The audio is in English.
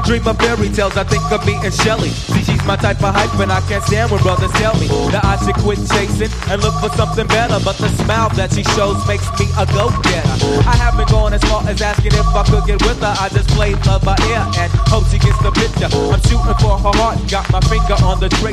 dream of fairy tales, I think of me and Shelly. See, she's my type of hype, and I can't stand when brothers tell me that I should quit chasing and look for something better. But the smile that she shows makes me a go-getter. I haven't gone as far as asking if I could get with her. I just play love by ear and hope she gets the picture. I'm shooting for her heart, got my finger on the trigger.